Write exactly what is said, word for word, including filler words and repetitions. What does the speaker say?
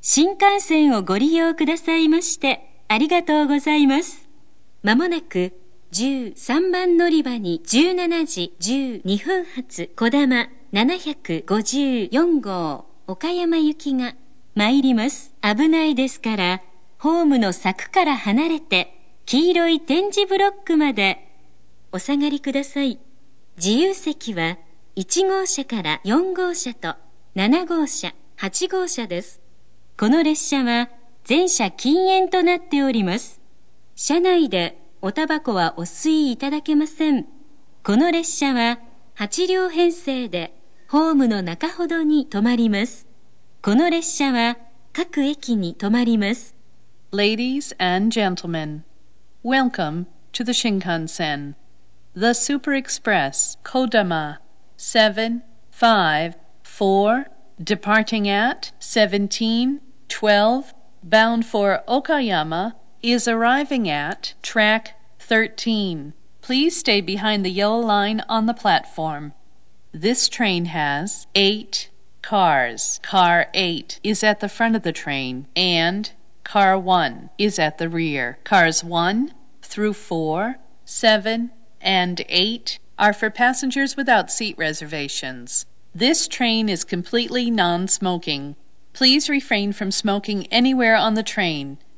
新幹線をご利用くださいましてありがとうございます。まもなくじゅうさんばん乗り場にじゅうしちじじゅうにふん発こだまななごよん号岡山行きが参ります。危ないですから、ホームの柵から離れて黄色い点字ブロックまでお下がりください。自由席はいち号車からよん号車となな号車、はち号車です。この列車は全車禁煙となっております。車内でおタバコはお吸いいただけません。この列車ははち両編成でホームの中ほどに止まります。この列車は各駅に止まります。 Ladies and gentlemen, welcome to the Shinkansen. The Super Express Kodama seven five four, departing at seventeen twelve, bound for Okayama, is arriving at track thirteen. Please stay behind the yellow line on the platform. This train has eight cars. Car eight is at the front of the train, and Car one is at the rear. Cars one through four, seven, and eight are for passengers without seat reservations. This train is completely non-smoking. Please refrain from smoking anywhere on the train.